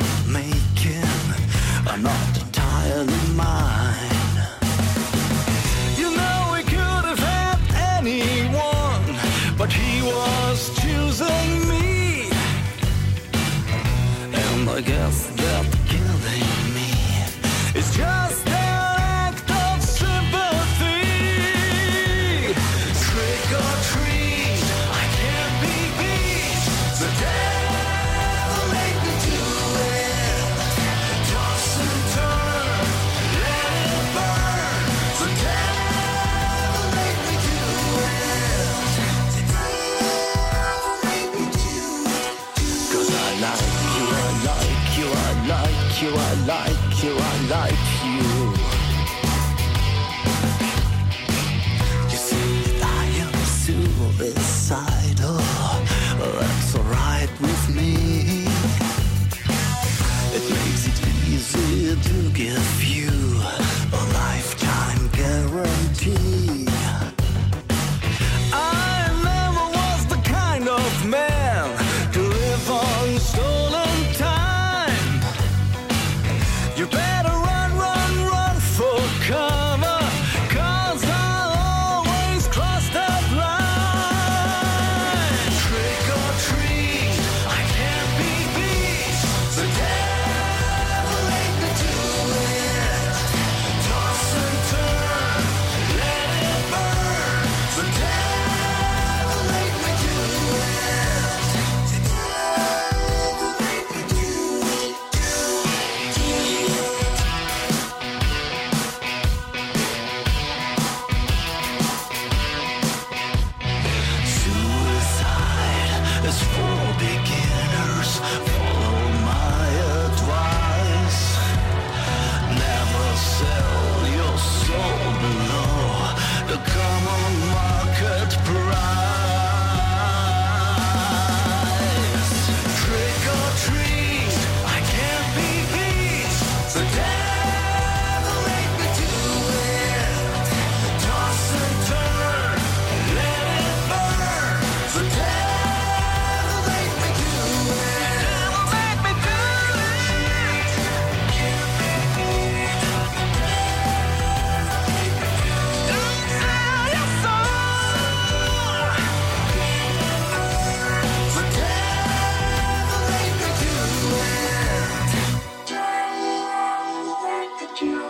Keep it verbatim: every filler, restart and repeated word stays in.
making are not entirely mine. You know we could have had anyone, but he was choosing me. And I guess that killing me is just an act of sympathy. Trick or treat, I can't be beat. The devil made me do it. Toss and turn, let it burn. The devil made me do it. The devil made me do it. 'Cause I like you, I like you, I like you, I like you, I like you. You see that I am suicidal, that's alright with me. It makes it easy to give you a lifetime guarantee. I never was the kind of man to live on stolen time. You better run, run, run for cover, 'cause I'll always cross that line. Trick or treat, I can't be beat. The devil made me do it. Toss and turn, let it burn. The devil made me do it. The devil made me do it. Suicide is for beginners. Follow my advice. Never sell your soul below the common market price. Trick or treat, I can't be beat. The devil made me do it. Toss and turn, let it burn. The devil made me do it. Devil made me do it. Don't sell your soul. The devil made me do it.